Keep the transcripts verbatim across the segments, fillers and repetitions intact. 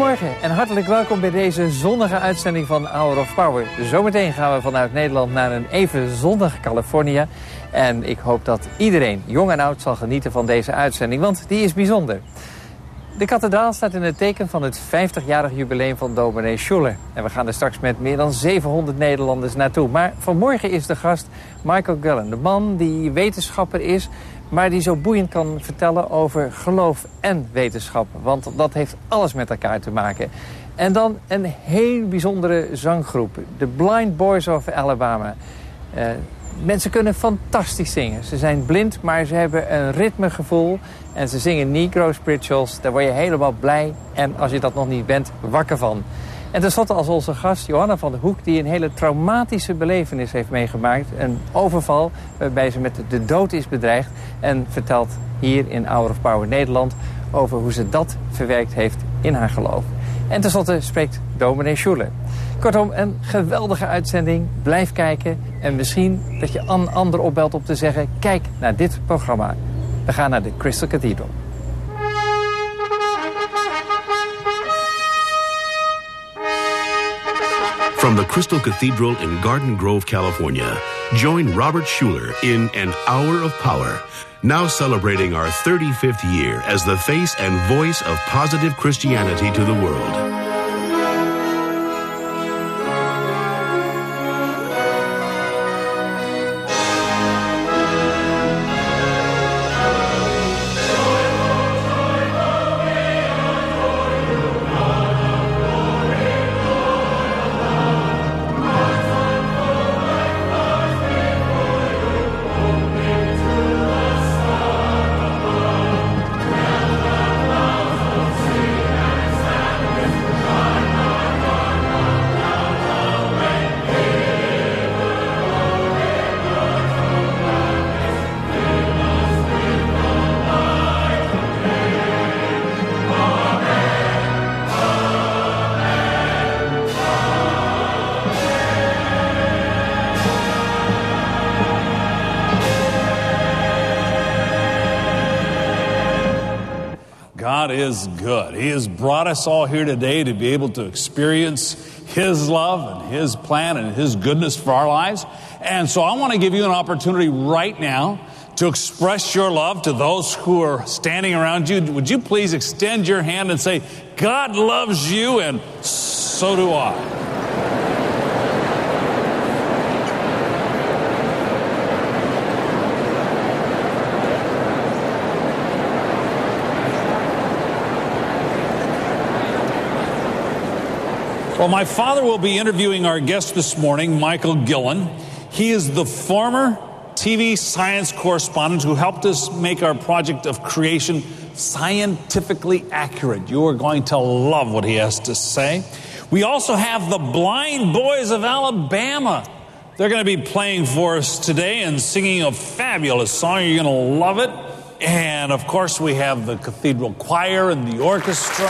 Goedemorgen en hartelijk welkom bij deze zonnige uitzending van Hour of Power. Zometeen gaan we vanuit Nederland naar een even zonnig Californië. En ik hoop dat iedereen, jong en oud, zal genieten van deze uitzending, want die is bijzonder. De kathedraal staat in het teken van het vijftigjarig jubileum van dominee Schuller. En we gaan er straks met meer dan zevenhonderd Nederlanders naartoe. Maar vanmorgen is de gast Michael Gillen, de man die wetenschapper is, maar die zo boeiend kan vertellen over geloof en wetenschap. Want dat heeft alles met elkaar te maken. En dan een heel bijzondere zanggroep, de Blind Boys of Alabama. Uh, mensen kunnen fantastisch zingen. Ze zijn blind, maar ze hebben een ritmegevoel. En ze zingen Negro spirituals. Daar word je helemaal blij. En als je dat nog niet bent, wakker van. En tenslotte als onze gast Johanna van der Hoek, die een hele traumatische belevenis heeft meegemaakt. Een overval waarbij ze met de dood is bedreigd. En vertelt hier in Hour of Power Nederland over hoe ze dat verwerkt heeft in haar geloof. En tenslotte spreekt dominee Schuller. Kortom, een geweldige uitzending. Blijf kijken. En misschien dat je een ander opbelt om te zeggen, kijk naar dit programma. We gaan naar de Crystal Cathedral. From the Crystal Cathedral in Garden Grove, California, join Robert Schuller in An Hour of Power, now celebrating our thirty-fifth year as the face and voice of positive Christianity to the world. God is good. He has brought us all here today to be able to experience His love and His plan and His goodness for our lives. And so I want to give you an opportunity right now to express your love to those who are standing around you. Would you please extend your hand and say, God loves you and so do I. Well, my father will be interviewing our guest this morning, Michael Gillen. He is the former T V science correspondent who helped us make our project of creation scientifically accurate. You are going to love what he has to say. We also have the Blind Boys of Alabama. They're going to be playing for us today and singing a fabulous song. You're going to love it. And, of course, we have the Cathedral Choir and the orchestra.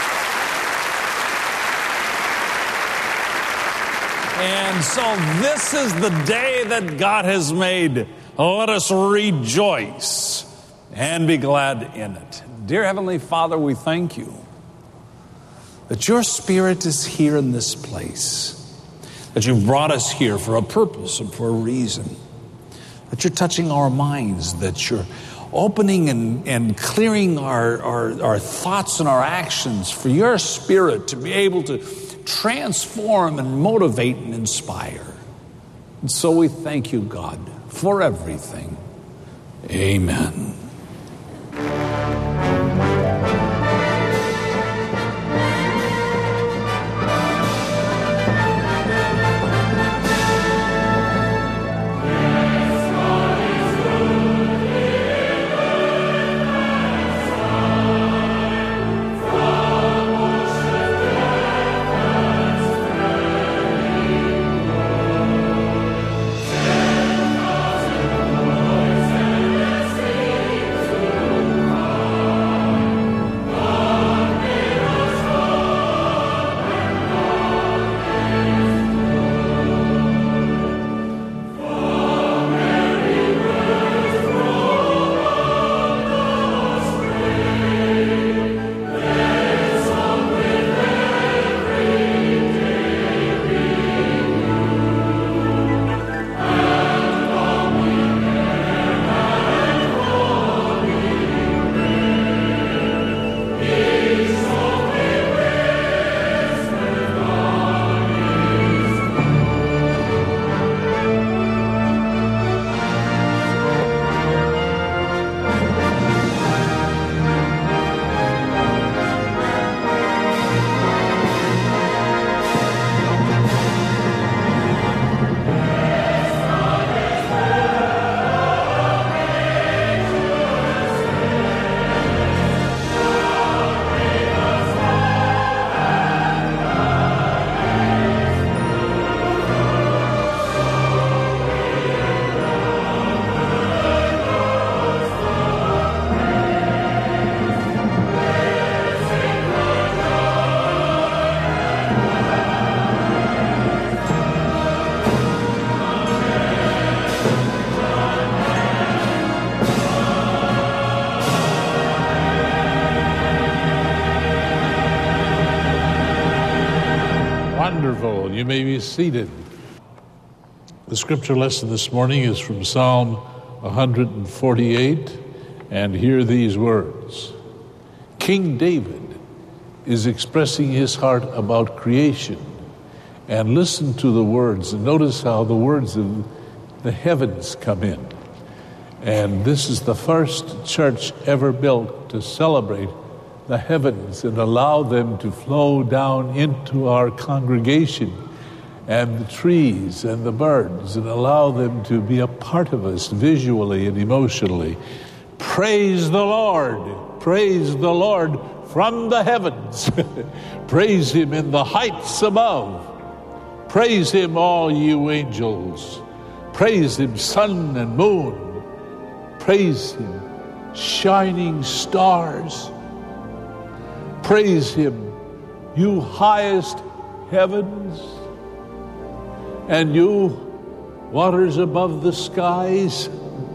And so this is the day that God has made. Let us rejoice and be glad in it. Dear Heavenly Father, we thank you that your Spirit is here in this place, that you've brought us here for a purpose and for a reason, that you're touching our minds, that you're opening and, and clearing our, our, our thoughts and our actions for your Spirit to be able to transform and motivate and inspire. And so we thank you, God, for everything. Amen. You may be seated. The scripture lesson this morning is from Psalm one forty-eight, and hear these words. King David is expressing his heart about creation, and listen to the words, and notice how the words of the heavens come in. And this is the first church ever built to celebrate the heavens and allow them to flow down into our congregation and the trees and the birds and allow them to be a part of us visually and emotionally. Praise the Lord. Praise the Lord from the heavens. Praise him in the heights above. Praise him, all you angels. Praise him, sun and moon. Praise him, shining stars. Praise him, you highest heavens, and you waters above the skies.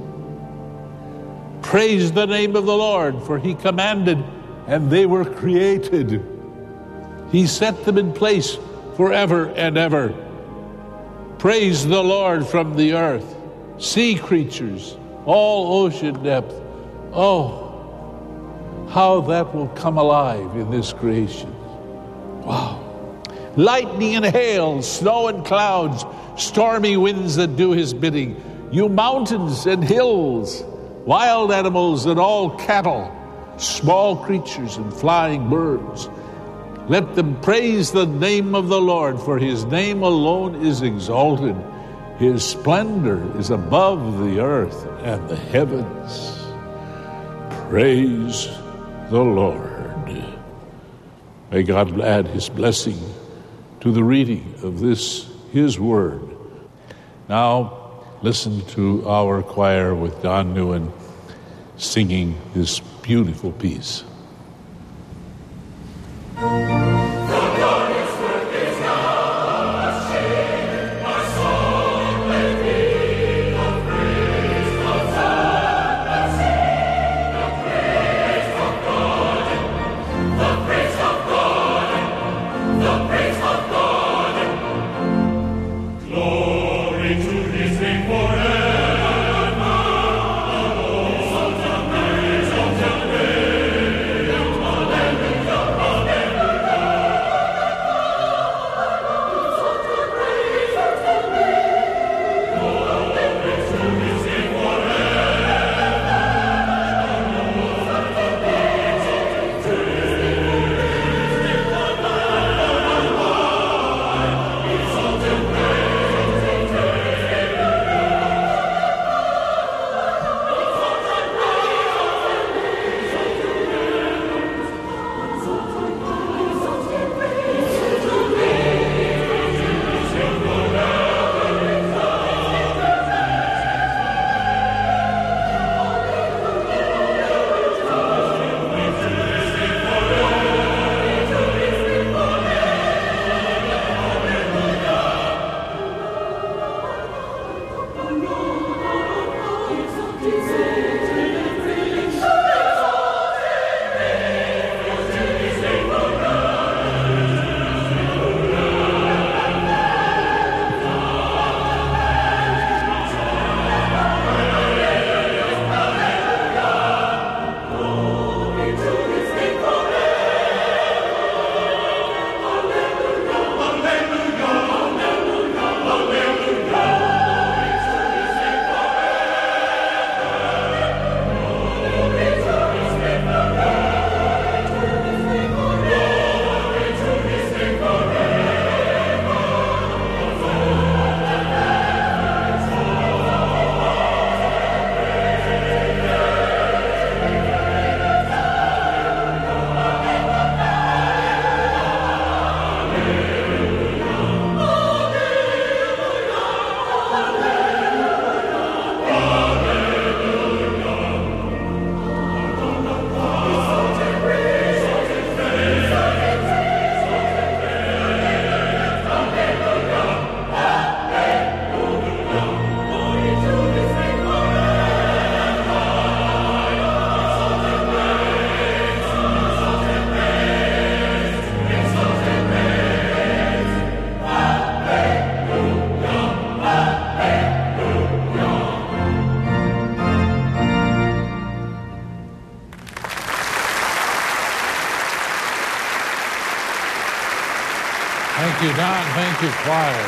Praise the name of the Lord, for he commanded, and they were created. He set them in place forever and ever. Praise the Lord from the earth, sea creatures, all ocean depth. Oh, how that will come alive in this creation. Wow. Lightning and hail, snow and clouds, stormy winds that do his bidding. You mountains and hills, wild animals and all cattle, small creatures and flying birds. Let them praise the name of the Lord, for his name alone is exalted. His splendor is above the earth and the heavens. Praise the Lord. May God add his blessing to the reading of this, his word. Now, listen to our choir with Don Newen singing this beautiful piece. John. Thank you, choir.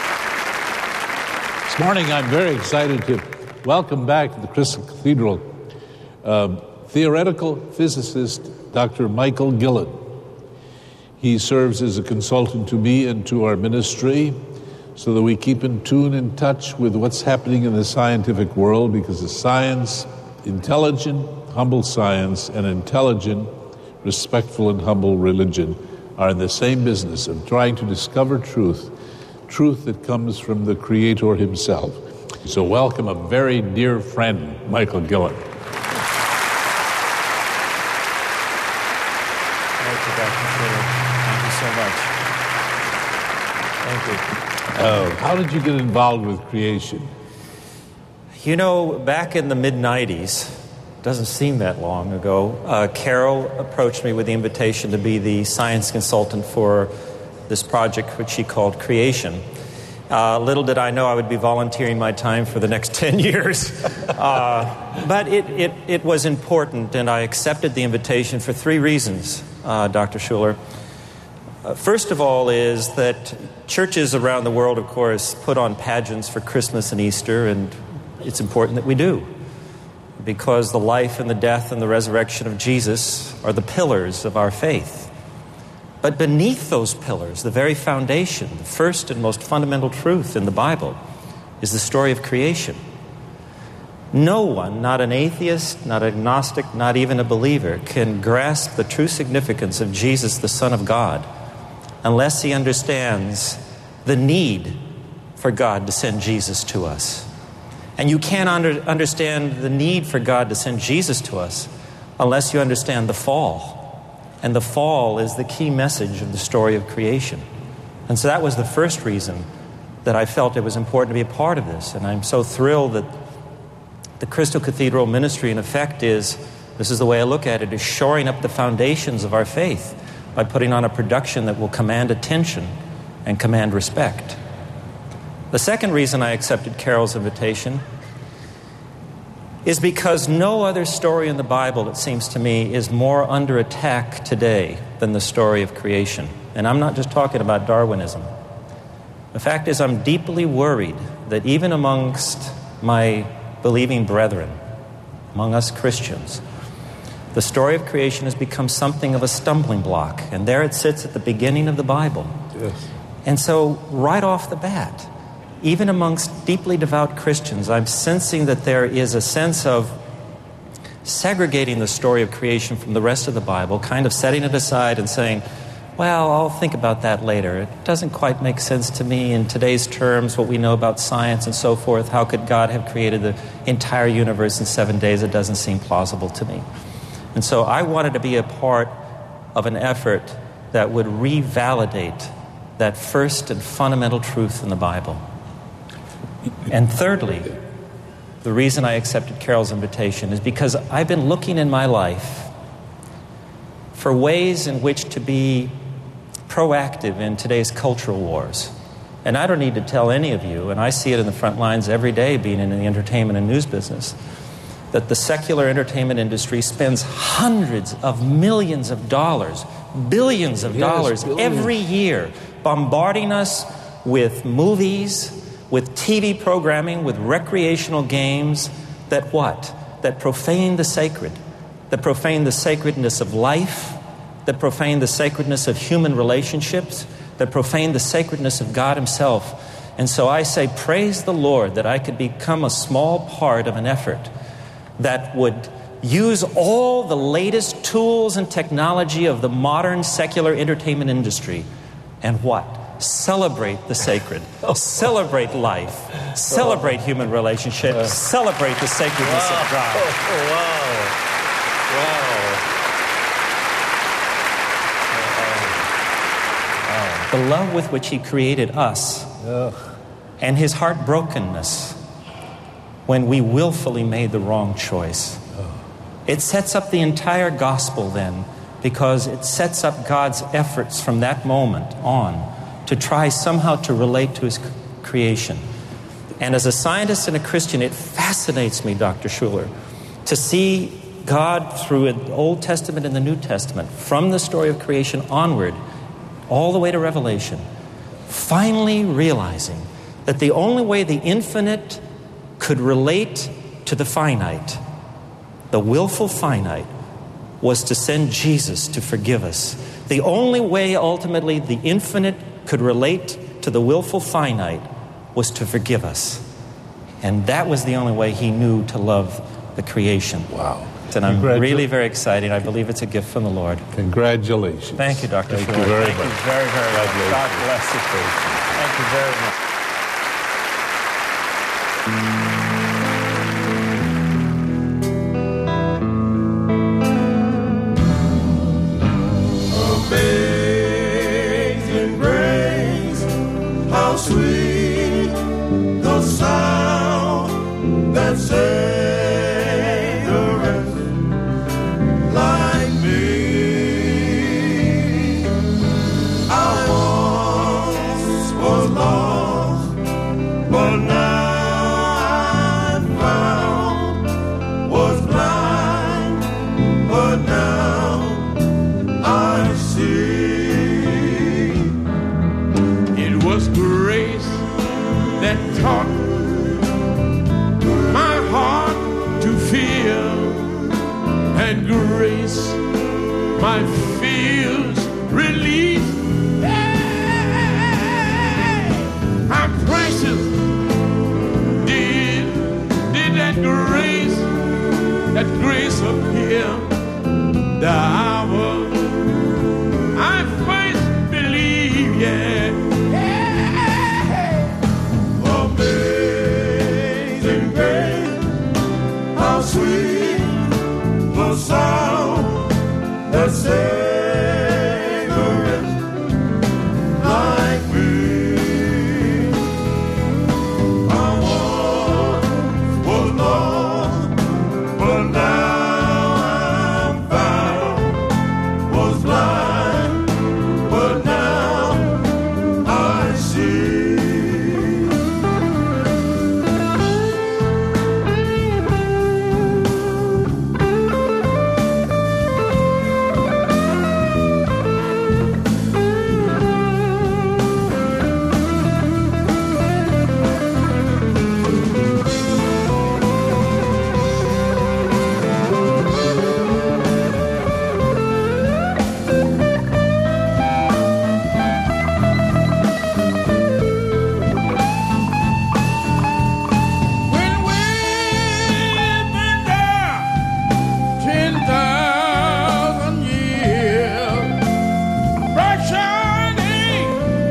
This morning, I'm very excited to welcome back to the Crystal Cathedral uh, theoretical physicist Doctor Michael Gillen. He serves as a consultant to me and to our ministry so that we keep in tune, in touch with what's happening in the scientific world, because the science, intelligent, humble science, and intelligent, respectful, and humble religion are in the same business of trying to discover truth, truth that comes from the Creator himself. So welcome a very dear friend, Michael Gillen. Thank you, Doctor Fuller. Thank you so much. Thank you. Uh, how did you get involved with creation? You know, back in the mid nineties, doesn't seem that long ago, uh, Carol approached me with the invitation to be the science consultant for this project, which she called Creation. Uh, little did I know I would be volunteering my time for the next ten years. Uh, but it, it, it was important, and I accepted the invitation for three reasons, uh, Doctor Schuller. Uh, first of all is that churches around the world, of course, put on pageants for Christmas and Easter, and it's important that we do, because the life and the death and the resurrection of Jesus are the pillars of our faith. But beneath those pillars, the very foundation, the first and most fundamental truth in the Bible, is the story of creation. No one, not an atheist, not agnostic, not even a believer, can grasp the true significance of Jesus, the Son of God, unless he understands the need for God to send Jesus to us. And you can't under, understand the need for God to send Jesus to us unless you understand the fall. And the fall is the key message of the story of creation. And so that was the first reason that I felt it was important to be a part of this. And I'm so thrilled that the Crystal Cathedral ministry, in effect, is, this is the way I look at it, is shoring up the foundations of our faith by putting on a production that will command attention and command respect. The second reason I accepted Carol's invitation is because no other story in the Bible, it seems to me, is more under attack today than the story of creation. And I'm not just talking about Darwinism. The fact is, I'm deeply worried that even amongst my believing brethren, among us Christians, the story of creation has become something of a stumbling block. And there it sits at the beginning of the Bible. Yes. And so, right off the bat, even amongst deeply devout Christians, I'm sensing that there is a sense of segregating the story of creation from the rest of the Bible, kind of setting it aside and saying, well, I'll think about that later. It doesn't quite make sense to me in today's terms, what we know about science and so forth. How could God have created the entire universe in seven days? It doesn't seem plausible to me. And so I wanted to be a part of an effort that would revalidate that first and fundamental truth in the Bible. And thirdly, the reason I accepted Carol's invitation is because I've been looking in my life for ways in which to be proactive in today's cultural wars. And I don't need to tell any of you, and I see it in the front lines every day being in the entertainment and news business, that the secular entertainment industry spends hundreds of millions of dollars, billions of Yes, dollars billions. every year bombarding us with movies, with T V programming, with recreational games that what? That profane the sacred, that profane the sacredness of life, that profane the sacredness of human relationships, that profane the sacredness of God himself. And so I say, praise the Lord that I could become a small part of an effort that would use all the latest tools and technology of the modern secular entertainment industry and what? Celebrate the sacred, celebrate life, celebrate human relationships, celebrate the sacredness Wow. of God. Oh, wow. Wow. The love with which he created us and his heartbrokenness when we willfully made the wrong choice. It sets up the entire gospel then, because it sets up God's efforts from that moment on to try somehow to relate to his creation. And as a scientist and a Christian, it fascinates me, Doctor Schuller, to see God through the Old Testament and the New Testament, from the story of creation onward, all the way to Revelation, finally realizing that the only way the infinite could relate to the finite, the willful finite, was to send Jesus to forgive us. The only way ultimately the infinite could relate to the willful finite was to forgive us. And that was the only way he knew to love the creation. Wow. And I'm really very excited. I believe it's a gift from the Lord. Congratulations. Thank you, Doctor Thank Schuller. you very Thank much. you very, very much. God bless you. Thank you very much. Amazing grace, how sweet the sound that saved a wretch like me. I once was lost, but now I'm found. Was blind, but now I see. It was grace that taught my heart to fear, and grace my fears relief. Hey, how precious did did that grace that grace appear the hour I first believed, yeah. Amazing grace, how sweet the sound that saved a wretch like me. I once was lost, but now I'm found. Was blind, but now I see. When we've been there ten thousand years, bright shining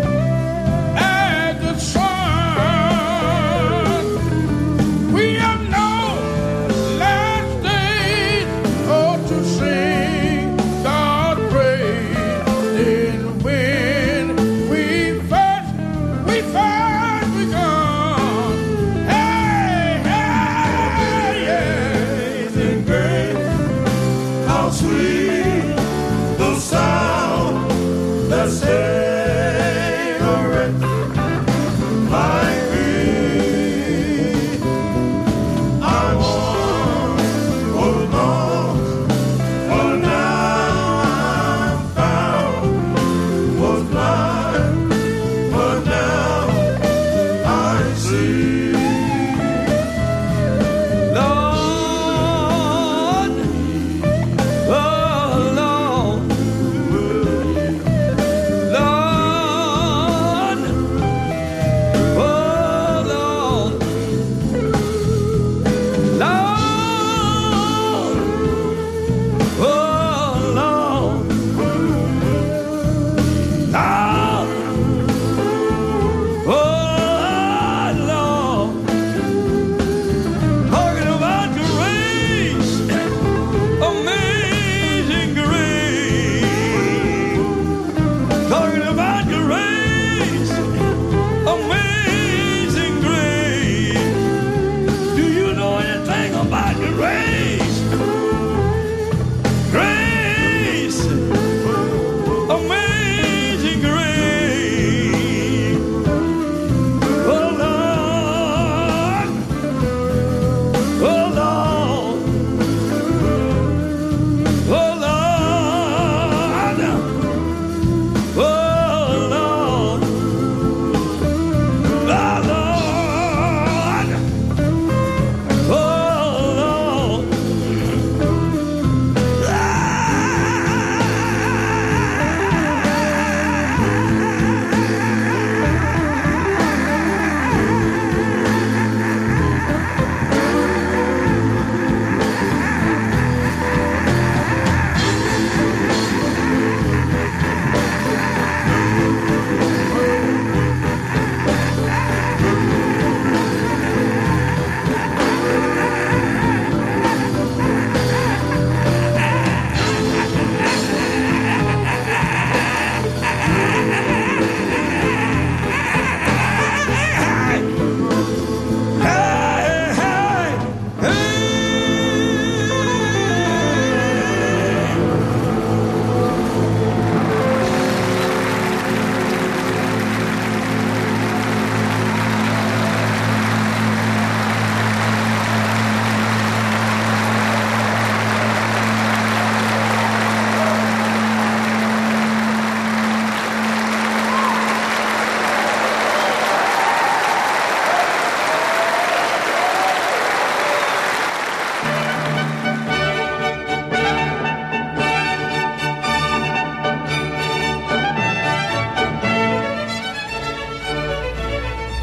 as the sun, we have no last day oh, to sing God's praise. Then when we first, we first begun, hey, hey, yeah. Amazing grace, how sweet the sound that saved a wretch like me. I once was lost, but now I'm found. Was blind, but now I see. Lord, oh Lord, Lord, oh Lord, Lord, oh Lord, Lord, oh Lord.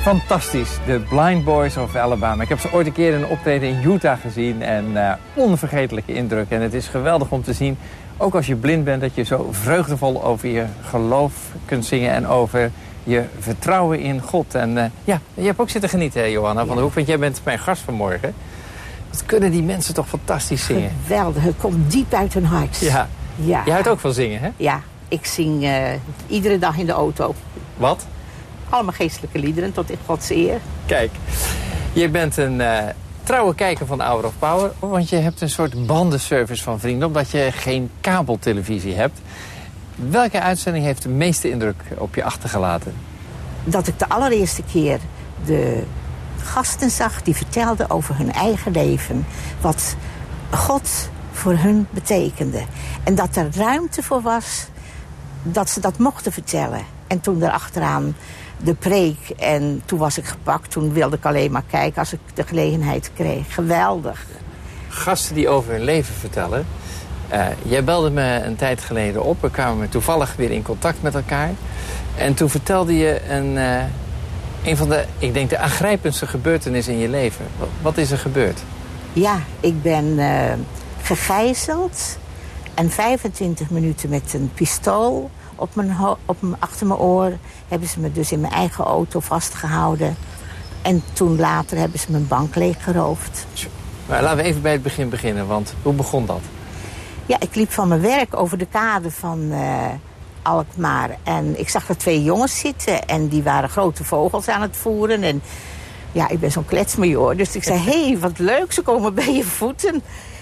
Fantastisch, de Blind Boys of Alabama. Ik heb ze ooit een keer in een optreden in Utah gezien en uh, onvergetelijke indruk. En het is geweldig om te zien, ook als je blind bent, dat je zo vreugdevol over je geloof kunt zingen en over je vertrouwen in God. En uh, ja, je hebt ook zitten genieten, Johanna van der Hoek, want jij bent mijn gast vanmorgen. Wat kunnen die mensen toch fantastisch zingen? Geweldig, het komt diep uit hun hart. Ja, ja. Je houdt ook van zingen, hè? Ja, ik zing uh, iedere dag in de auto. Wat? Allemaal geestelijke liederen, tot in Gods eer. Kijk, je bent een uh, trouwe kijker van Hour of Power, want je hebt een soort bandenservice van vrienden, omdat je geen kabeltelevisie hebt. Welke uitzending heeft de meeste indruk op je achtergelaten? Dat ik de allereerste keer de gasten zag die vertelden over hun eigen leven. Wat God voor hun betekende. En dat er ruimte voor was dat ze dat mochten vertellen. En toen erachteraan de preek. En toen was ik gepakt. Toen wilde ik alleen maar kijken als ik de gelegenheid kreeg. Geweldig. Gasten die over hun leven vertellen. Uh, jij belde me een tijd geleden op. We kwamen toevallig weer in contact met elkaar. En toen vertelde je een, uh, een van de, ik denk, de aangrijpendste gebeurtenissen in je leven. Wat, wat is er gebeurd? Ja, ik ben uh, gegijzeld. En vijfentwintig minuten met een pistool op mijn, op mijn, achter mijn oor hebben ze me dus in mijn eigen auto vastgehouden. En toen later hebben ze mijn bank leeggeroofd. Maar laten we even bij het begin beginnen, want hoe begon dat? Ja, ik liep van mijn werk over de kade van uh, Alkmaar. En ik zag er twee jongens zitten en die waren grote vogels aan het voeren. En ja, ik ben zo'n kletsmajoor, dus ik zei, hé, hey, wat leuk, ze komen bij je voeten.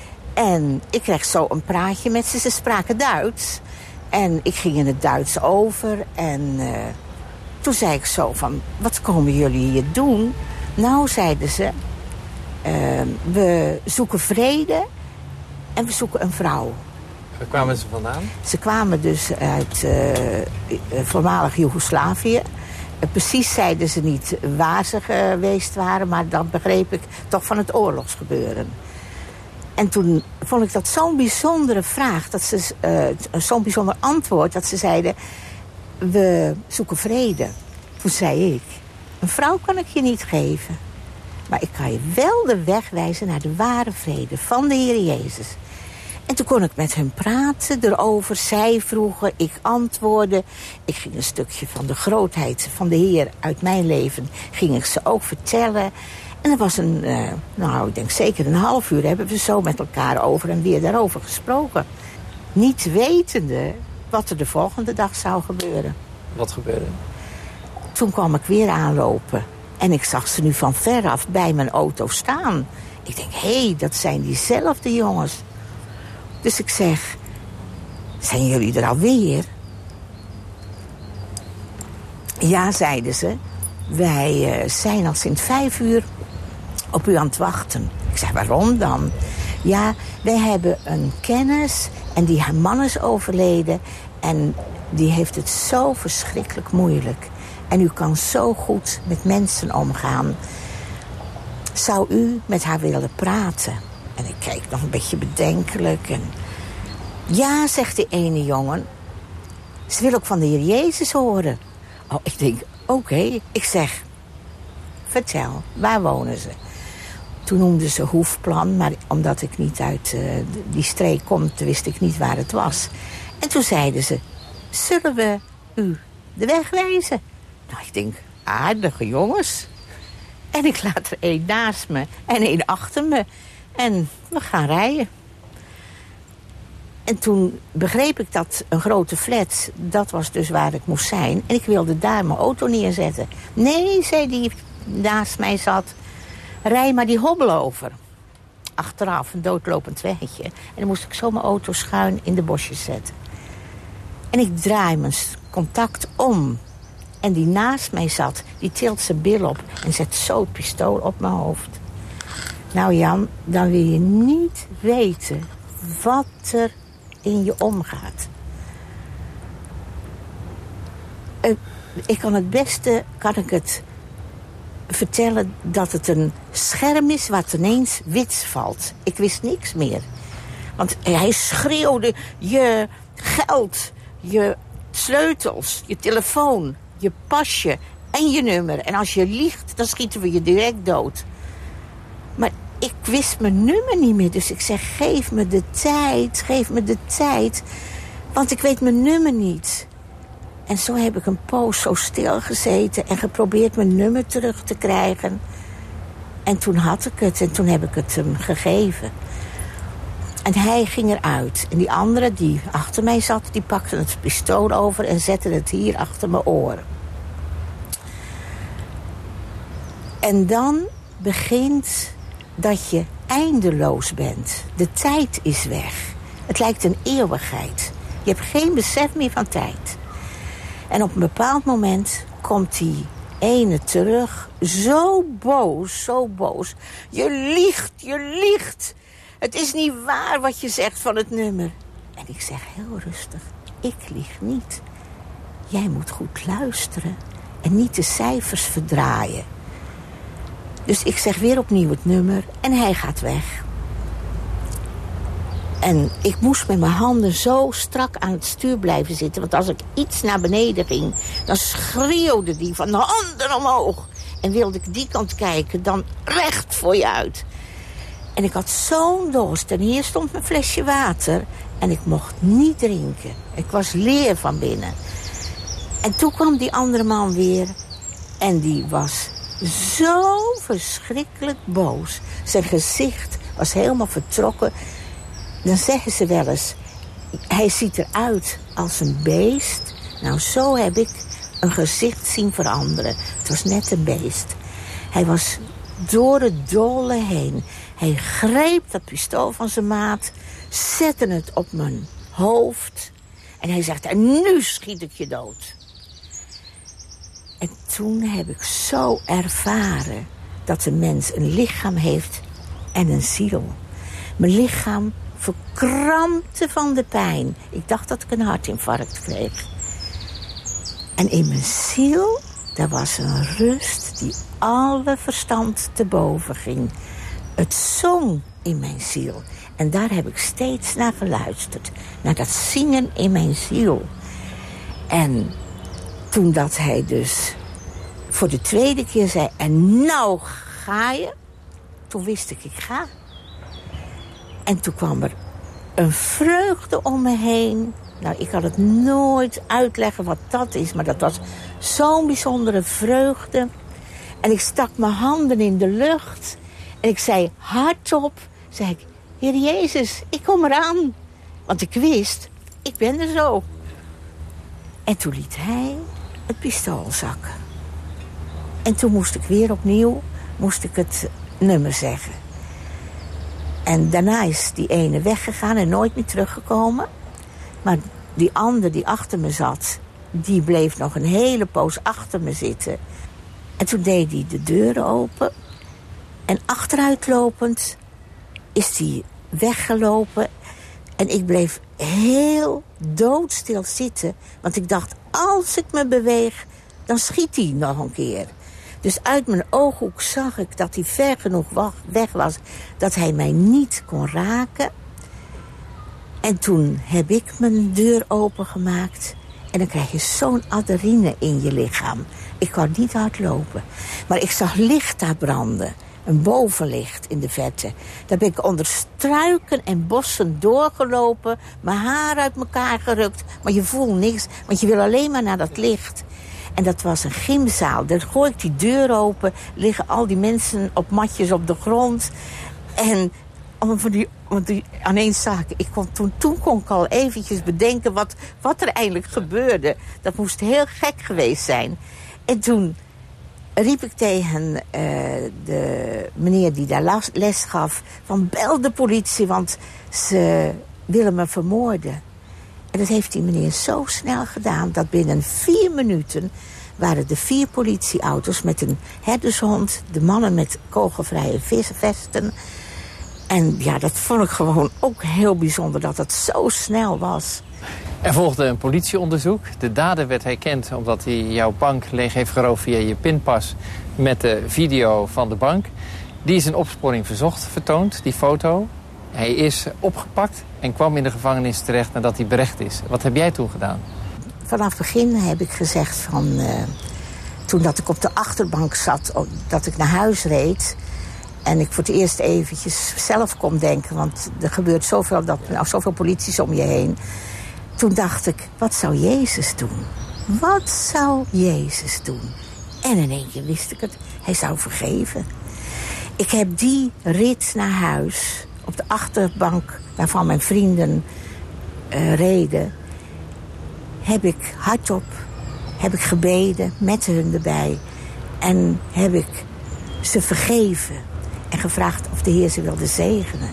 En ik kreeg zo een praatje met ze, ze spraken Duits. En ik ging in het Duits over en uh, toen zei ik zo van, wat komen jullie hier doen? Nou, zeiden ze, uh, we zoeken vrede en we zoeken een vrouw. Waar kwamen ze vandaan? Ze kwamen dus uit uh, voormalig Joegoslavië. Uh, precies zeiden ze niet waar ze geweest waren, maar dat begreep ik toch van het oorlogsgebeuren. En toen vond ik dat zo'n bijzondere vraag, dat ze, uh, zo'n bijzonder antwoord, dat ze zeiden, we zoeken vrede. Toen zei ik, een vrouw kan ik je niet geven, maar ik kan je wel de weg wijzen naar de ware vrede van de Heer Jezus. En toen kon ik met hen praten erover. Zij vroegen, ik antwoordde. Ik ging een stukje van de grootheid van de Heer uit mijn leven, ging ik ze ook vertellen. En er was een, uh, nou ik denk zeker een half uur hebben we zo met elkaar over en weer daarover gesproken. Niet wetende wat er de volgende dag zou gebeuren. Wat gebeurde? Toen kwam ik weer aanlopen. En ik zag ze nu van veraf bij mijn auto staan. Ik denk, hé, hey, dat zijn diezelfde jongens. Dus ik zeg, zijn jullie er alweer? Ja, zeiden ze. Wij uh, zijn al sinds vijf uur op u aan het wachten. Ik zeg, waarom dan? Ja, wij hebben een kennis en die haar man is overleden. En die heeft het zo verschrikkelijk moeilijk. En u kan zo goed met mensen omgaan. Zou u met haar willen praten? En ik keek nog een beetje bedenkelijk. En ja, zegt die ene jongen. Ze wil ook van de Heer Jezus horen. Oh, ik denk, oké. Okay. Ik zeg, vertel, waar wonen ze? Toen noemden ze Hoefplan, maar omdat ik niet uit uh, die streek kom, wist ik niet waar het was. En toen zeiden ze, zullen we u de weg wijzen? Nou, ik denk, aardige jongens. En ik laat er één naast me en één achter me. En we gaan rijden. En toen begreep ik dat een grote flat, dat was dus waar ik moest zijn. En ik wilde daar mijn auto neerzetten. Nee, zei die naast mij zat, rij maar die hobbel over. Achteraf, een doodlopend weggetje. En dan moest ik zo mijn auto schuin in de bosjes zetten. En ik draai mijn contact om. En die naast mij zat, die tilt zijn bil op en zet zo het pistool op mijn hoofd. Nou Jan, dan wil je niet weten wat er in je omgaat. Uh, ik kan het beste, kan ik het vertellen dat het een scherm is wat ineens wit valt. Ik wist niks meer. Want hij schreeuwde je geld, je sleutels, je telefoon, je pasje En je nummer. En als je liegt, dan schieten we je direct dood. Maar ik wist mijn nummer niet meer. Dus ik zeg, geef me de tijd, geef me de tijd. Want ik weet mijn nummer niet. En zo heb ik een poos zo stilgezeten en geprobeerd mijn nummer terug te krijgen. En toen had ik het en toen heb ik het hem gegeven. En hij ging eruit. En die andere die achter mij zat, die pakte het pistool over en zette het hier achter mijn oren. En dan begint dat je eindeloos bent. De tijd is weg. Het lijkt een eeuwigheid. Je hebt geen besef meer van tijd. En op een bepaald moment komt die ene terug. Zo boos, zo boos. Je liegt, je liegt. Het is niet waar wat je zegt van het nummer. En ik zeg heel rustig, ik lieg niet. Jij moet goed luisteren en niet de cijfers verdraaien. Dus ik zeg weer opnieuw het nummer en hij gaat weg. En ik moest met mijn handen zo strak aan het stuur blijven zitten. Want als ik iets naar beneden ging, dan schreeuwde die van de handen omhoog. En wilde ik die kant kijken, dan recht voor je uit. En ik had zo'n dorst. En hier stond mijn flesje water. En ik mocht niet drinken. Ik was leer van binnen. En toen kwam die andere man weer. En die was zo verschrikkelijk boos. Zijn gezicht was helemaal vertrokken. Dan zeggen ze wel eens, hij ziet eruit als een beest. Nou, zo heb ik een gezicht zien veranderen. Het was net een beest. Hij was door het dolle heen. Hij greep dat pistool van zijn maat, zette het op mijn hoofd. En hij zegt, en nu schiet ik je dood. En toen heb ik zo ervaren dat een mens een lichaam heeft en een ziel. Mijn lichaam verkrampte van de pijn. Ik dacht dat ik een hartinfarct kreeg. En in mijn ziel, daar was een rust die alle verstand te boven ging. Het zong in mijn ziel. En daar heb ik steeds naar geluisterd. Naar dat zingen in mijn ziel. En toen dat hij dus voor de tweede keer zei, en nou ga je. Toen wist ik, ik ga. En toen kwam er een vreugde om me heen. Nou, ik kan het nooit uitleggen wat dat is, maar dat was zo'n bijzondere vreugde. En ik stak mijn handen in de lucht. En ik zei hardop, zei ik, Heer Jezus, ik kom eraan. Want ik wist, ik ben er zo. En toen liet hij het pistool zakken. En toen moest ik weer opnieuw, moest ik het nummer zeggen. En daarna is die ene weggegaan en nooit meer teruggekomen. Maar die ander die achter me zat, die bleef nog een hele poos achter me zitten. En toen deed hij de deuren open. En achteruitlopend is hij weggelopen. En ik bleef heel doodstil zitten. Want ik dacht, als ik me beweeg, dan schiet hij nog een keer. Dus uit mijn ooghoek zag ik dat hij ver genoeg weg was, dat hij mij niet kon raken. En toen heb ik mijn deur opengemaakt. En dan krijg je zo'n adrenaline in je lichaam. Ik kon niet hard lopen. Maar ik zag licht daar branden. Een bovenlicht in de verte. Daar ben ik onder struiken en bossen doorgelopen. Mijn haar uit elkaar gerukt. Maar je voelt niks, want je wil alleen maar naar dat licht. En dat was een gymzaal. Daar gooi ik die deur open. Liggen al die mensen op matjes op de grond. En van die, want die aaneenszaken. Ik kon, toen, toen kon ik al eventjes bedenken wat, wat er eigenlijk gebeurde. Dat moest heel gek geweest zijn. En toen riep ik tegen uh, de meneer die daar les gaf, van bel de politie, want ze willen me vermoorden. En dat heeft die meneer zo snel gedaan, dat binnen vier minuten waren de vier politieauto's met een herdershond, de mannen met kogelvrije vesten. En ja, dat vond ik gewoon ook heel bijzonder, dat het zo snel was. Er volgde een politieonderzoek. De dader werd herkend omdat hij jouw bank leeg heeft geroofd via je pinpas met de video van de bank. Die is in opsporing verzocht vertoond, die foto. Hij is opgepakt en kwam in de gevangenis terecht nadat hij berecht is. Wat heb jij toen gedaan? Vanaf het begin heb ik gezegd van, uh, toen dat ik op de achterbank zat, dat ik naar huis reed. En ik voor het eerst eventjes zelf kon denken. Want er gebeurt zoveel, dat, nou, zoveel polities om je heen. Toen dacht ik, wat zou Jezus doen? Wat zou Jezus doen? En in één keer wist ik het. Hij zou vergeven. Ik heb die rit naar huis op de achterbank waarvan mijn vrienden uh, reden. Heb ik hardop, heb ik gebeden met hun erbij. En heb ik ze vergeven. En gevraagd of de Heer ze wilde zegenen.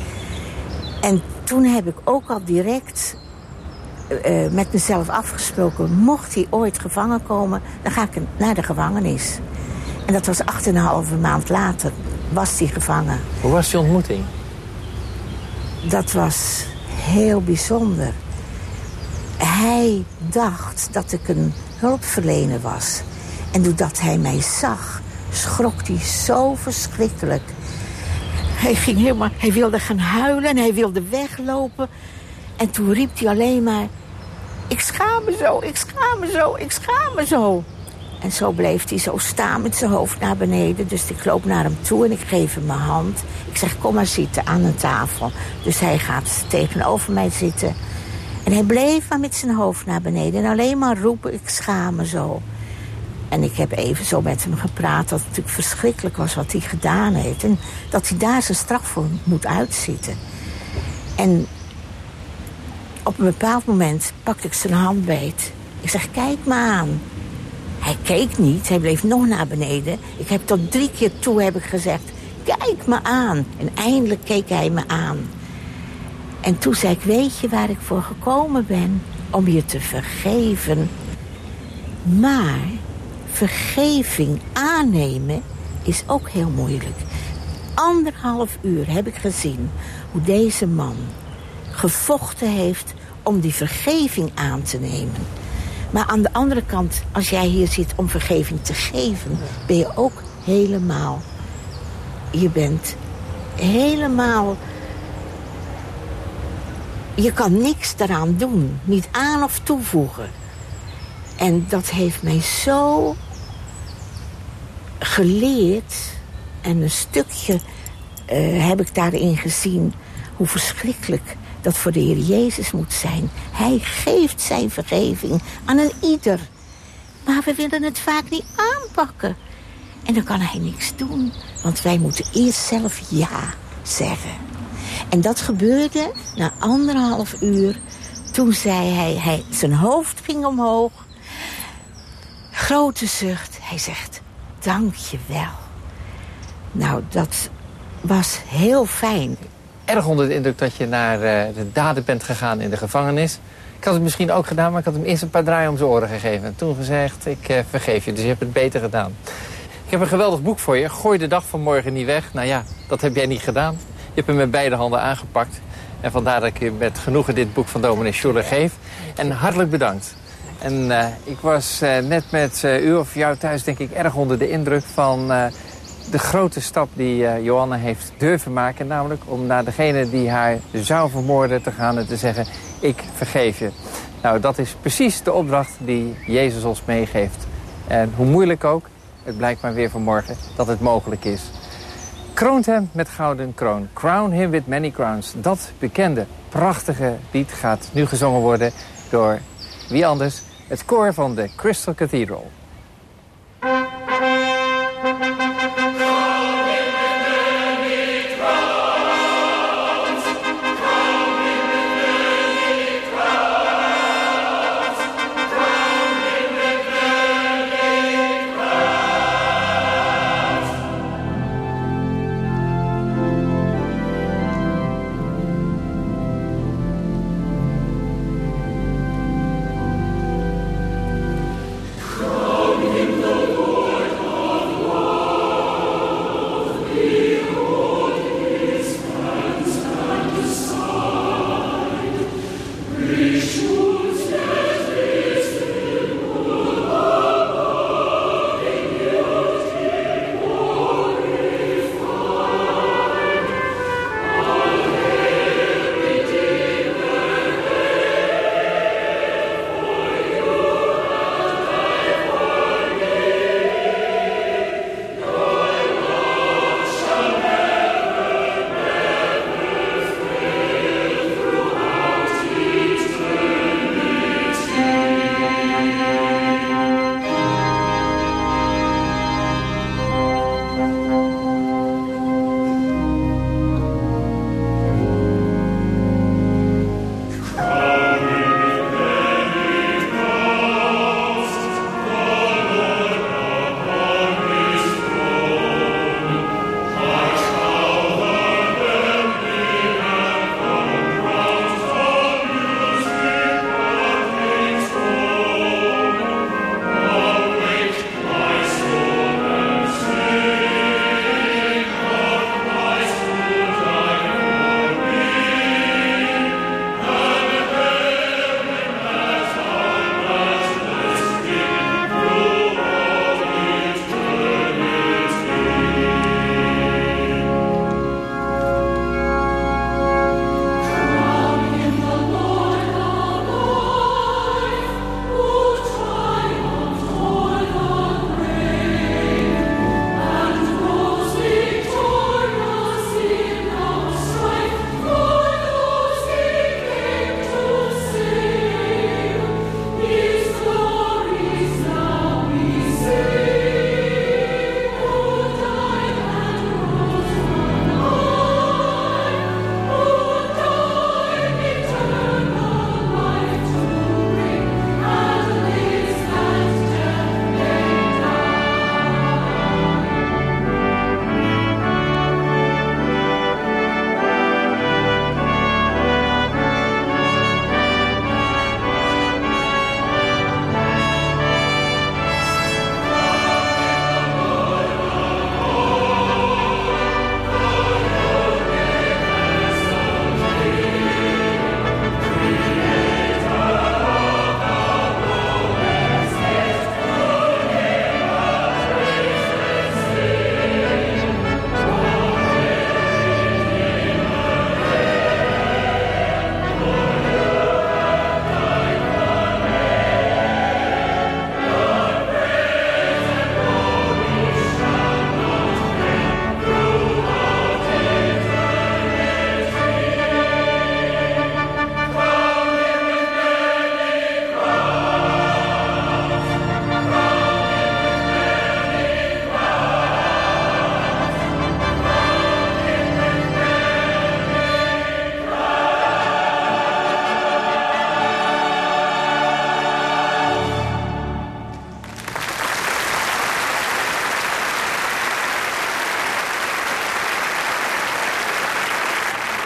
En toen heb ik ook al direct uh, met mezelf afgesproken. Mocht hij ooit gevangen komen, dan ga ik naar de gevangenis. En dat was acht en een halve maand later, was hij gevangen. Hoe was die ontmoeting? Dat was heel bijzonder. Hij dacht dat ik een hulpverlener was. En doordat hij mij zag, schrok hij zo verschrikkelijk. Hij ging helemaal, hij wilde gaan huilen en hij wilde weglopen. En toen riep hij alleen maar, ik schaam me zo, ik schaam me zo, ik schaam me zo. En zo bleef hij zo staan met zijn hoofd naar beneden. Dus ik loop naar hem toe en ik geef hem mijn hand. Ik zeg, kom maar zitten aan een tafel. Dus hij gaat tegenover mij zitten. En hij bleef maar met zijn hoofd naar beneden. En alleen maar roepen, ik schaam me zo. En ik heb even zo met hem gepraat dat het natuurlijk verschrikkelijk was wat hij gedaan heeft. En dat hij daar zijn straf voor moet uitzitten. En op een bepaald moment pakte ik zijn hand beet. Ik zeg, kijk me aan. Hij keek niet, hij bleef nog naar beneden. Ik heb tot drie keer toe heb ik gezegd, kijk me aan. En eindelijk keek hij me aan. En toen zei ik, weet je waar ik voor gekomen ben? Om je te vergeven. Maar vergeving aannemen is ook heel moeilijk. Anderhalf uur heb ik gezien hoe deze man gevochten heeft om die vergeving aan te nemen. Maar aan de andere kant, als jij hier zit om vergeving te geven, ben je ook helemaal, je bent helemaal, je kan niks daaraan doen, niet aan of toevoegen. En dat heeft mij zo geleerd en een stukje uh, heb ik daarin gezien hoe verschrikkelijk dat voor de Heer Jezus moet zijn. Hij geeft zijn vergeving aan een ieder. Maar we willen het vaak niet aanpakken. En dan kan hij niks doen. Want wij moeten eerst zelf ja zeggen. En dat gebeurde na anderhalf uur. Toen zei hij, hij zijn hoofd ging omhoog. Grote zucht. Hij zegt, dank je wel. Nou, dat was heel fijn. Erg onder de indruk dat je naar uh, de daden bent gegaan in de gevangenis. Ik had het misschien ook gedaan, maar ik had hem eerst een paar draaien om zijn oren gegeven. En toen gezegd, ik uh, vergeef je, dus je hebt het beter gedaan. Ik heb een geweldig boek voor je. Gooi de dag van morgen niet weg. Nou ja, dat heb jij niet gedaan. Je hebt hem met beide handen aangepakt. En vandaar dat ik je met genoegen dit boek van dominee Schuler geef. En hartelijk bedankt. En uh, ik was uh, net met uh, u of jou thuis denk ik erg onder de indruk van Uh, de grote stap die uh, Johanna heeft durven maken. Namelijk om naar degene die haar zou vermoorden te gaan en te zeggen, ik vergeef je. Nou, dat is precies de opdracht die Jezus ons meegeeft. En hoe moeilijk ook, het blijkt maar weer vanmorgen dat het mogelijk is. Kroont hem met gouden kroon. Crown him with many crowns. Dat bekende, prachtige lied gaat nu gezongen worden door wie anders? Het koor van de Crystal Cathedral. Oh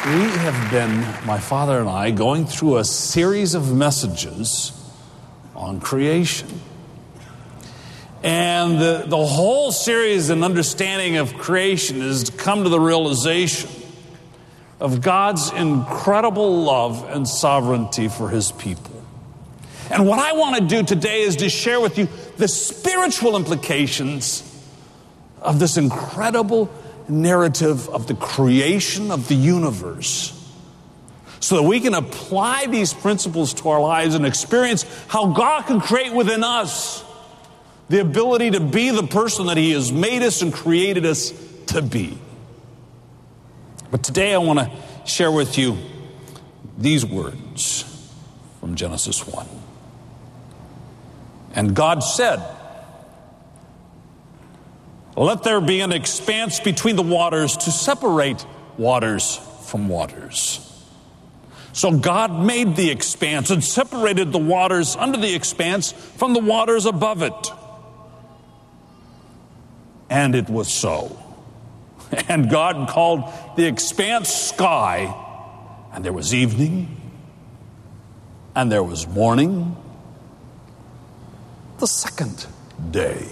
We have been, my father and I, going through a series of messages on creation. And the, the whole series and understanding of creation is to come to the realization of God's incredible love and sovereignty for his people. And what I want to do today is to share with you the spiritual implications of this incredible narrative of the creation of the universe, so that we can apply these principles to our lives and experience how God can create within us the ability to be the person that he has made us and created us to be. But today I want to share with you these words from Genesis one. And God said, "Let there be an expanse between the waters to separate waters from waters." So God made the expanse and separated the waters under the expanse from the waters above it. And it was so. And God called the expanse sky, and there was evening, and there was morning, the second day.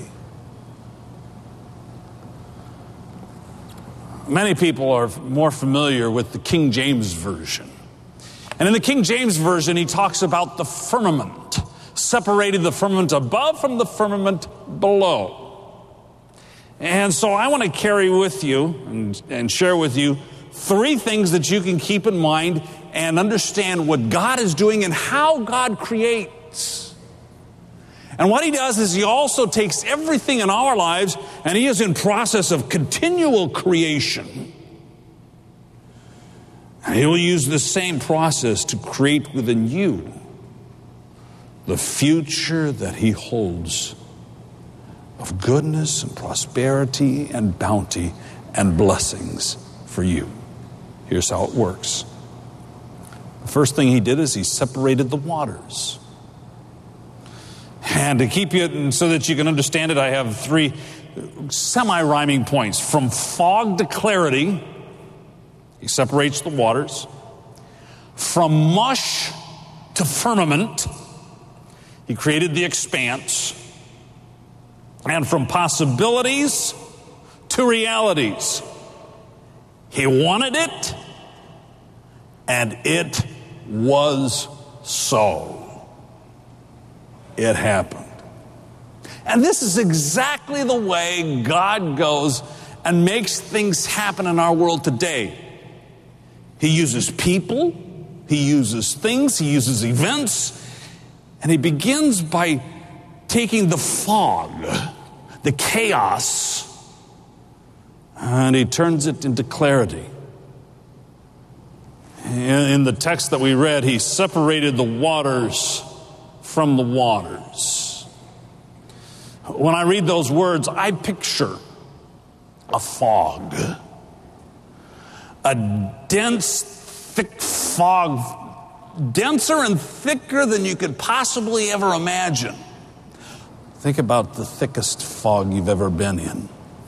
Many people are more familiar with the King James Version. And in the King James Version, he talks about the firmament, separating the firmament above from the firmament below. And so I want to carry with you and, and share with you three things that you can keep in mind and understand what God is doing and how God creates. And what he does is he also takes everything in our lives, and he is in process of continual creation. And he will use the same process to create within you the future that he holds of goodness and prosperity and bounty and blessings for you. Here's how it works. The first thing he did is he separated the waters. And to keep you, so that you can understand it, I have three semi-rhyming points. From fog to clarity, he separates the waters. From mush to firmament, he created the expanse. And from possibilities to realities, he wanted it, and it was so. It happened. And this is exactly the way God goes and makes things happen in our world today. He uses people, he uses things, he uses events, and he begins by taking the fog, the chaos, and he turns it into clarity. In the text that we read, he separated the waters from the waters. When I read those words, I picture a fog, a dense, thick fog, denser and thicker than you could possibly ever imagine. Think about the thickest fog you've ever been in.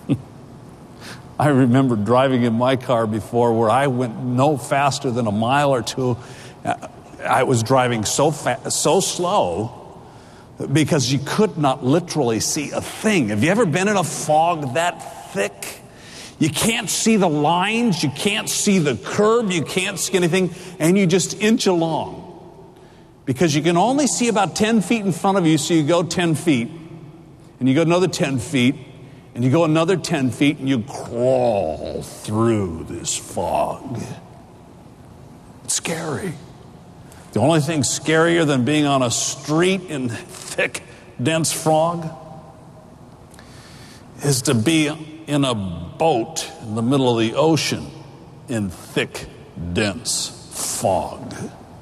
I remember driving in my car before where I went no faster than a mile or two. I was driving so fast, so slow, because you could not literally see a thing. Have you ever been in a fog that thick? You can't see the lines, you can't see the curb, you can't see anything, and you just inch along. Because you can only see about ten feet in front of you, so you go ten feet, and you go another ten feet, and you go another ten feet, and you crawl through this fog. It's scary. The only thing scarier than being on a street in thick, dense fog is to be in a boat in the middle of the ocean in thick, dense fog.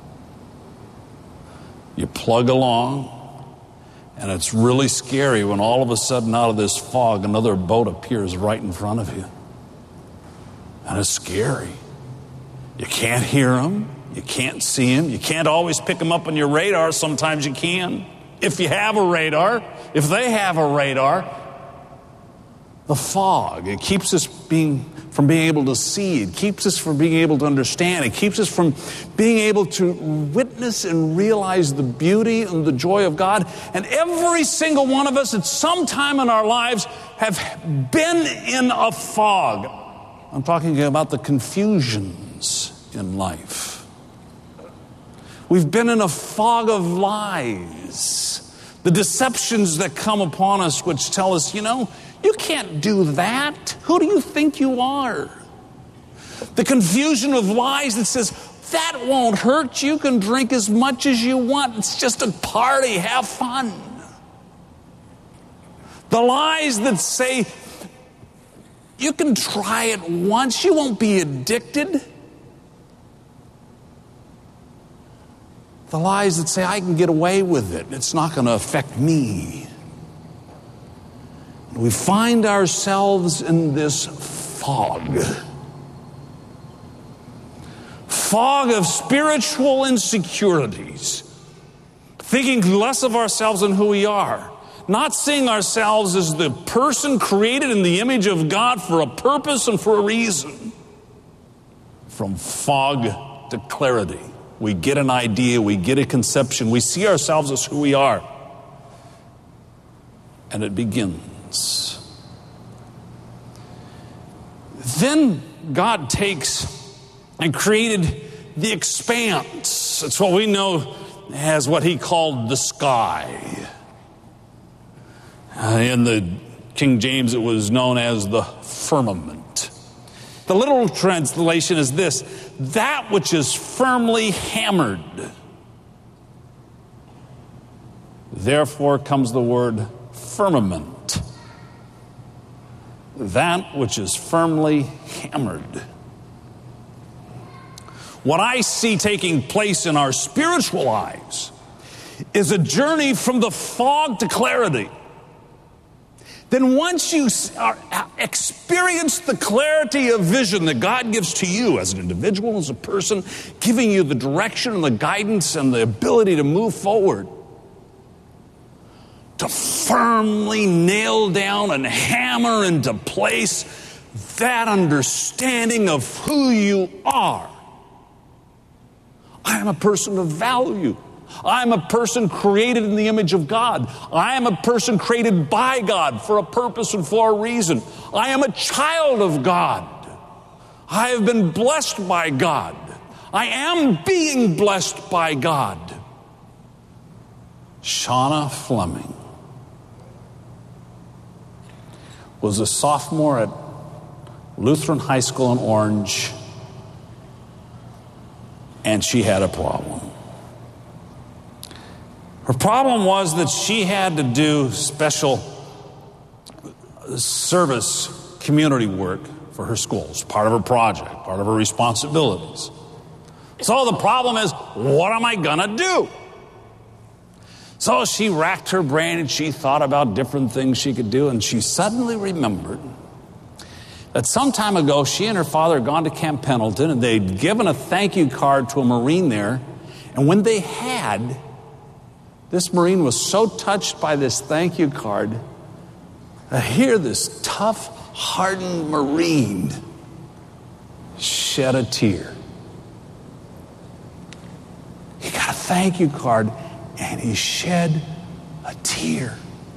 You plug along, and it's really scary when all of a sudden out of this fog another boat appears right in front of you. And it's scary. You can't hear them. You can't see them. You can't always pick them up on your radar. Sometimes you can. If you have a radar, if they have a radar, The fog, it keeps us being from being able to see. It keeps us from being able to understand. It keeps us from being able to witness and realize the beauty and the joy of God. And every single one of us at some time in our lives have been in a fog. I'm talking about the confusions in life. We've been in a fog of lies. The deceptions that come upon us which tell us, you know, you can't do that. Who do you think you are? The confusion of lies that says, that won't hurt. You can drink as much as you want. It's just a party. Have fun. The lies that say, you can try it once. You won't be addicted. The lies that say, I can get away with it. It's not going to affect me. We find ourselves in this fog. Fog of spiritual insecurities. Thinking less of ourselves than who we are. Not seeing ourselves as the person created in the image of God for a purpose and for a reason. From fog to clarity. We get an idea, we get a conception, we see ourselves as who we are. And it begins. Then God takes and created the expanse. It's what we know as what he called the sky. Uh, in the King James, it was known as the firmament. The literal translation is this: that which is firmly hammered. Therefore comes the word firmament. That which is firmly hammered. What I see taking place in our spiritual lives is a journey from the fog to clarity. Then once you are, experience the clarity of vision that God gives to you as an individual, as a person, giving you the direction and the guidance and the ability to move forward, to firmly nail down and hammer into place that understanding of who you are. I am a person of value. I am a person created in the image of God. I am a person created by God for a purpose and for a reason. I am a child of God. I have been blessed by God. I am being blessed by God. Shauna Fleming was a sophomore at Lutheran High School in Orange, and she had a problem. Her problem was that she had to do special service community work for her school. It's part of her project, part of her responsibilities. So the problem is, what am I gonna do? So she racked her brain and she thought about different things she could do, and she suddenly remembered that some time ago she and her father had gone to Camp Pendleton and they'd given a thank you card to a Marine there, and when they had, this Marine was so touched by this thank you card that here this tough, hardened Marine shed a tear. He got a thank you card and he shed a tear.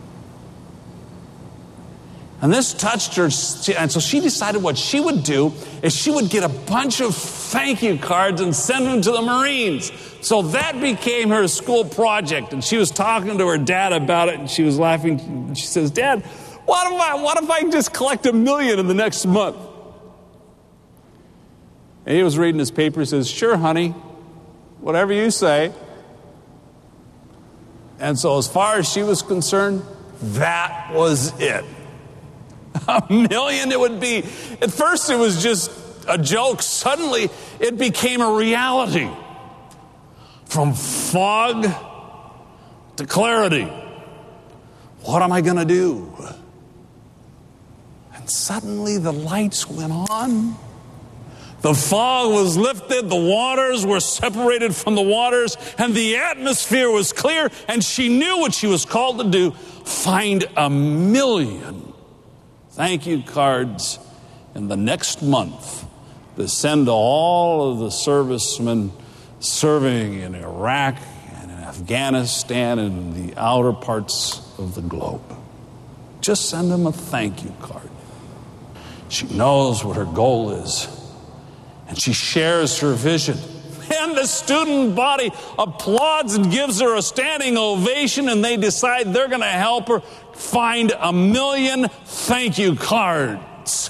And this touched her, and so she decided what she would do is she would get a bunch of thank you cards and send them to the Marines. So that became her school project, and she was talking to her dad about it, and she was laughing. She says, "Dad, what if I, what if I just collect a million in the next month?" And he was reading his paper. He says, "Sure, honey, whatever you say." And so as far as she was concerned, that was it. A million it would be. At first it was just a joke. Suddenly it became a reality. From fog to clarity. What am I going to do? And suddenly the lights went on. The fog was lifted, the waters were separated from the waters, and the atmosphere was clear, and she knew what she was called to do: find a million thank you cards in the next month to send to all of the servicemen serving in Iraq and in Afghanistan and in the outer parts of the globe. Just send them a thank you card. She knows what her goal is, and she shares her vision. And the student body applauds and gives her a standing ovation, and they decide they're going to help her find a million thank you cards.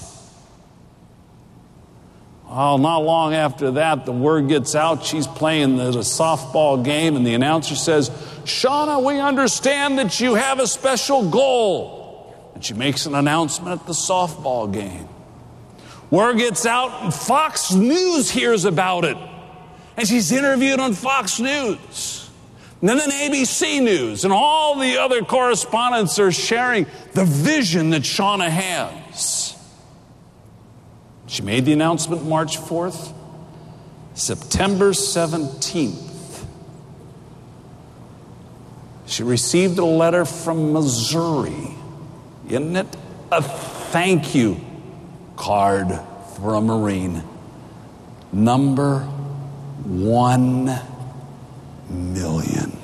Well, not long after that, the word gets out. She's playing at a softball game, and the announcer says, Shauna, we understand that you have a special goal. And she makes an announcement at the softball game. Word gets out, and Fox News hears about it. And she's interviewed on Fox News. And then A B C News and all the other correspondents are sharing the vision that Shauna has. She made the announcement March fourth. September seventeenth, she received a letter from Missouri. Isn't it a thank you card for a Marine? Number one million.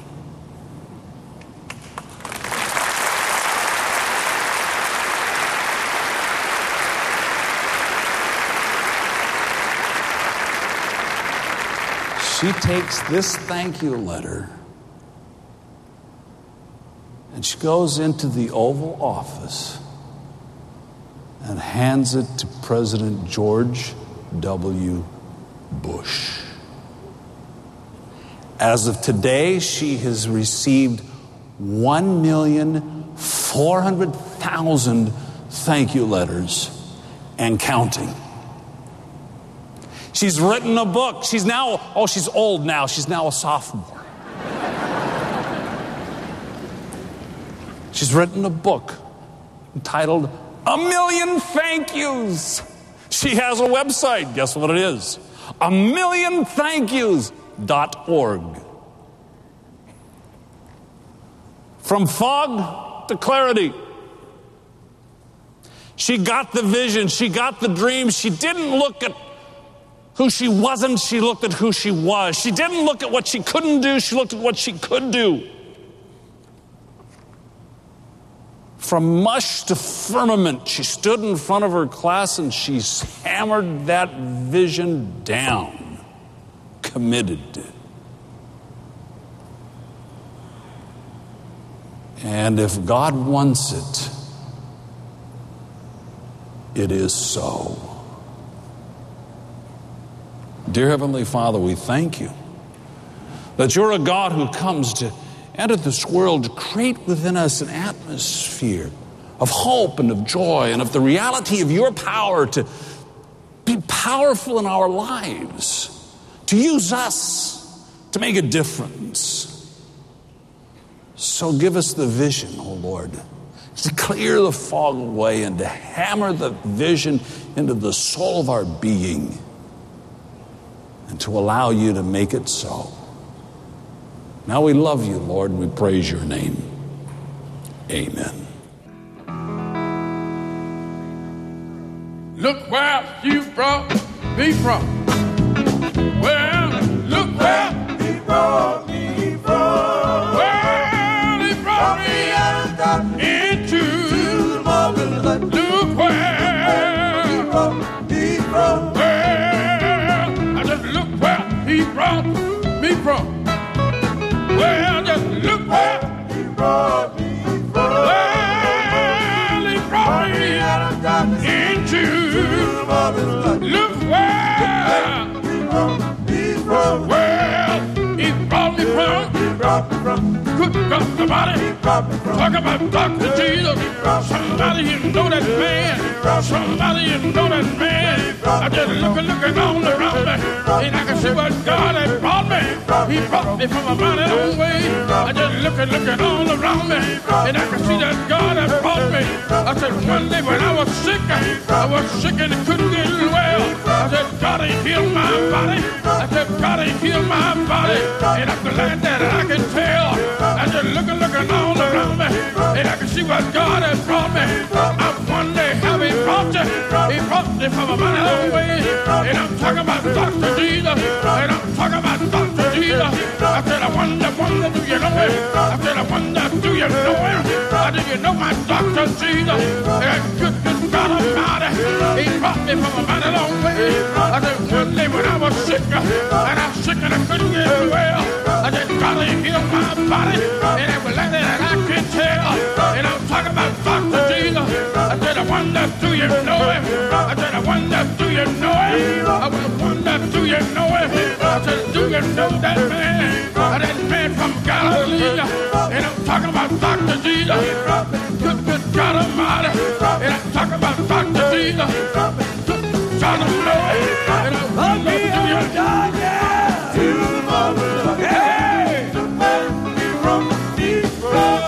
She takes this thank you letter and she goes into the Oval Office and hands it to President George W. Bush. As of today, she has received one million four hundred thousand thank you letters and counting. She's written a book. She's now, oh, she's old now. She's now a sophomore. She's written a book entitled A Million Thank Yous. She has a website. Guess what it is? A million thank yous dot org. From fog to clarity. She got the vision. She got the dream. She didn't look at who she wasn't. She looked at who she was. She didn't look at what she couldn't do. She looked at what she could do. From mush to firmament, she stood in front of her class and she hammered that vision down. Committed. And if God wants it, it is so. Dear Heavenly Father, we thank you that you're a God who comes to enter this world to create within us an atmosphere of hope and of joy and of the reality of your power to be powerful in our lives, to use us to make a difference. So give us the vision, oh Lord, to clear the fog away and to hammer the vision into the soul of our being and to allow you to make it so. Now we love you, Lord, and we praise your name. Amen. Look where you brought me from. Well, look where he brought me from. Well, he brought me out into marvelous. Look where he brought me from. Well, I just look where he brought me from. Well, just look where he brought me from. Well, he brought me out into marvelous. Look where he brought me from. Well, he brought me from. He brought me from. Good God, somebody. He brought me from. Talk about Doctor Jesus. Somebody you know that man. Somebody you know that man. I just looking, looking all around me, and I can see what God has brought me. He brought me from a mighty long way. I just looking, looking all around me, and I can see that God has brought me. I said one day when I was sick, I was sick and couldn't get well. I said God ain't healed my body. I said God ain't healed my body, and I'm glad that I can tell. I just looking, looking all around me, and I can see what God has brought me. I'm one day having He brought me from a mighty long way. And I'm talking about Doctor Jesus. And I'm talking about Doctor Jesus. I said, I wonder, wonder, do you know him? I said, I wonder, do you know him? I do you know my Doctor Jesus? And good, good God Almighty. He brought me from a mighty long way. I said, one day when I was sick, and I was sick and I couldn't get well, I said, God, he healed my body. And it was like that I could tell. And I'm talking about Doctor Jesus. I said, I wonder, do you know him? I said, I wonder, do you know him? I wonder, do you know him? I said, do you know that man? That man from Galilee. And I'm talking about Doctor Jesus. Good, good God Almighty. And I'm talking about Doctor Jesus. Good God Almighty. And I wonder, do you know him? Hey! The man from Detroit.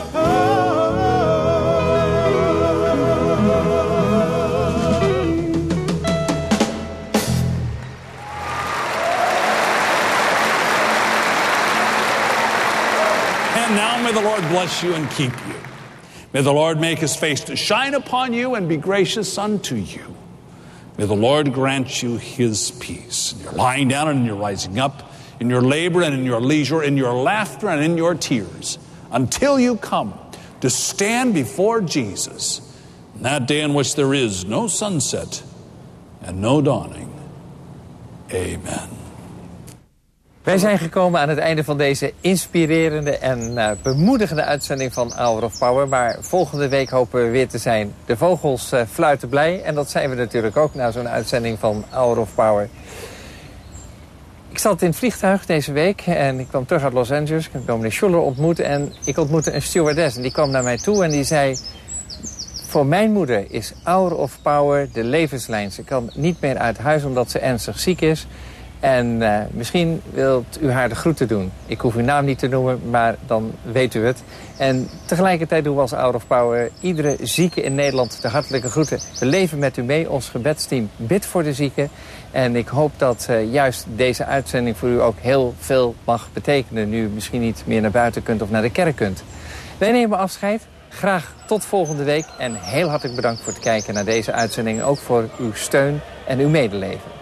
And now may the Lord bless you and keep you. May the Lord make his face to shine upon you and be gracious unto you. May the Lord grant you his peace. In your lying down and in your rising up, in your labor and in your leisure, in your laughter and in your tears, until you come to stand before Jesus, in that day in which there is no sunset and no dawning. Amen. Wij zijn gekomen aan het einde van deze inspirerende en uh, bemoedigende uitzending van Hour of Power. Maar volgende week hopen we weer te zijn. De vogels uh, fluiten blij en dat zijn we natuurlijk ook na zo'n uitzending van Hour of Power. Ik zat in het vliegtuig deze week en ik kwam terug uit Los Angeles. Ik heb dominee Schuller ontmoet en ik ontmoette een stewardess. En die kwam naar mij toe en die zei, voor mijn moeder is Hour of Power de levenslijn. Ze kan niet meer uit huis omdat ze ernstig ziek is. En uh, misschien wilt u haar de groeten doen. Ik hoef uw naam niet te noemen, maar dan weet u het. En tegelijkertijd doen we als Hour of Power iedere zieke in Nederland de hartelijke groeten. We leven met u mee, ons gebedsteam bidt voor de zieken. En ik hoop dat uh, juist deze uitzending voor u ook heel veel mag betekenen. Nu u misschien niet meer naar buiten kunt of naar de kerk kunt. Wij nemen afscheid. Graag tot volgende week. En heel hartelijk bedankt voor het kijken naar deze uitzending. En ook voor uw steun en uw medeleven.